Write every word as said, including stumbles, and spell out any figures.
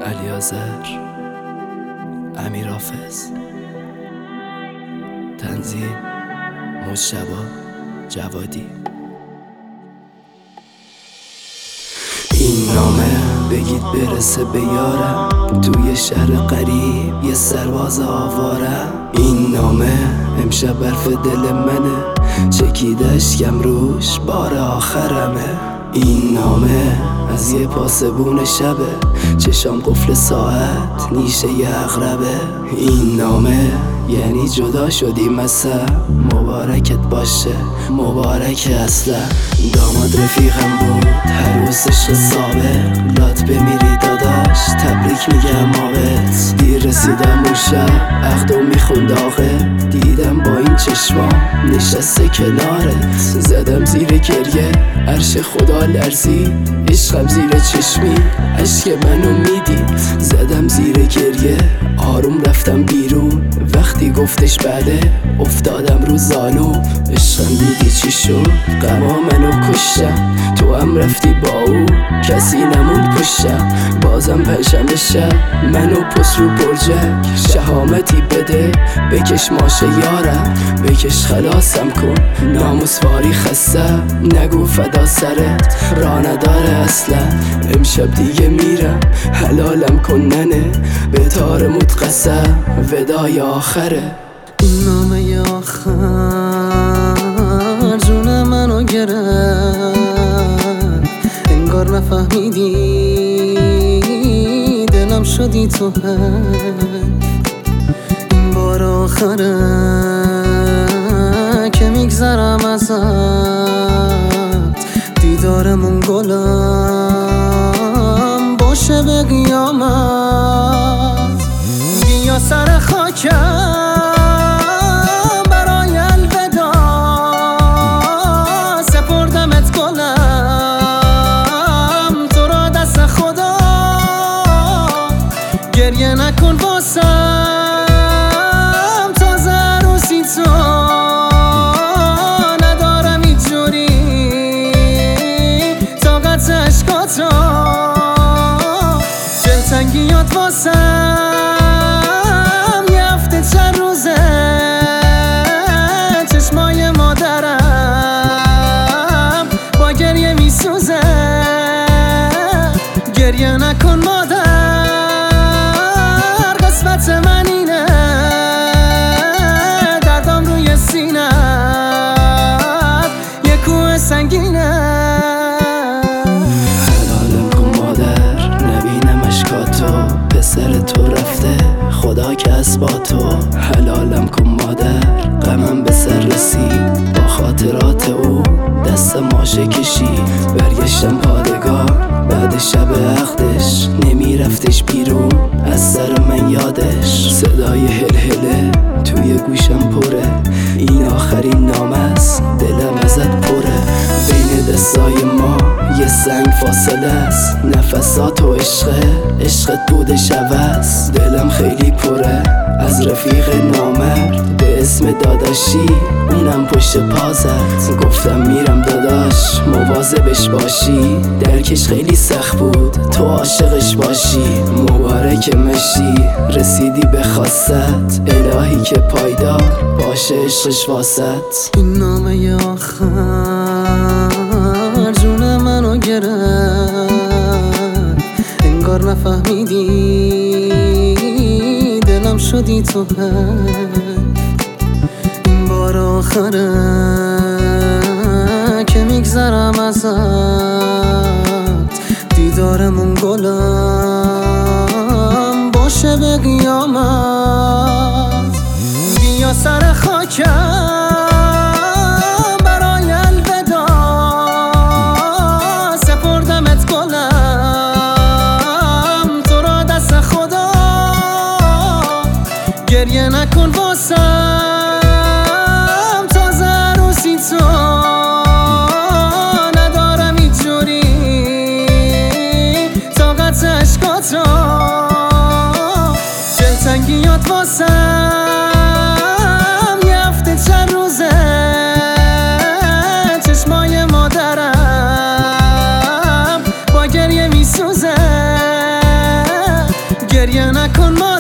علیاذر، امیر حافظ، تنظیم مجتبی جوادی. این نامه بگید برسه به یارم، توی شهر قریب یه سرباز آوارم. این نامه امشب برف دل منه، چکیده اشکم روش بار آخرمه. این نامه از یه پاسبون شبه، چشام قفل ساعت نیشه یه اغربه. این نامه یعنی جدا شدی مثلا، مبارکت باشه مبارک اصلا. داماد رفیقم بود هر روز عشق سابق، لات بمیری داداش تبریک میگم آبت. دیر رسیدم اون شب عقدو میخوند آقه، دیدم با این چشمام نشسته کنارت. زدم زیر گریه عرش خدا لرزید، عشقم زیر چشمی عشق منو میدید. زدم زیر گریه آروم رفتم بیرون، وقتی گفتش بله افتادم رو زانو. عشقم دیدی چی شد غما منو کشتم، تو هم رفتی با او کسی نموند پشتم. بازم پشم شب منو پس رو برجک، شهامتی بده بکش ماشه یارم، بکش خلاصم کن ناموسواری خستم. نگو فدا سرت را نداره اصلا، امشب دیگه میرم حلالم کن ننه، به تار متقسم ودای آخره. این نامه آخر جون منو گرفت، انگار نفهمیدی دلم شدی تو حیف. این بار آخره که میگذرم ازت، دیدارمون گلم باشه به قیامت. بیا سر خاکم گریه نکن واسم، تازه عروسی تو ندارم اینجوری طاقت عشقاتو. دلتنگیات واسم یه هفته چند روزه، چشمای مادرم با گریه میسوزه. گریه نکن مادر، قسمت من اینه دردم روی سینم یه کوه سنگینه. حلالم کن مادر نبینم اشکاتو، پسر تو رفته خدا که از با تو. حلالم کن مادر غمم به سر رسید، با خاطرات او دست ماشه کشید. برگشتم پادگاه بعد شب عقدش، نمیرفتش بیرون از سر من یادش. صدای هلهله توی گوشم پره، این آخرین نامه است دلم ازت پره. بین دستای ما یه سنگ فاصله است، نفسات و عشقه عشقت بودش عوض. دلم خیلی پره از رفیق نامرد به اسم داداشی، اونم پشت پازت. گفتم میرم داداش مواظبش باشی، درکش خیلی سخت بود تو عاشقش باشی. مبارک مشی رسیدی به خواستت، الهی که پایدار باشه عشقش واسط. این نامه آخر جون منو گرفت، انگار نفهمیدی دلم شدی تو حیف. این بار آخره که میگذرم ازت، دیدارمون گلم باشه به قیامت. بیا سر خاکم برای الودا، سپردمت گلم تو را دست خدا. گریه نکن واسم، تازه عروسی تو ندارم اینجوری طاقت عشقاتو. دلتنگیات واسم یه هفته چند روزه، چشمای مادرم با گریه میسوزه. گریه نکن ما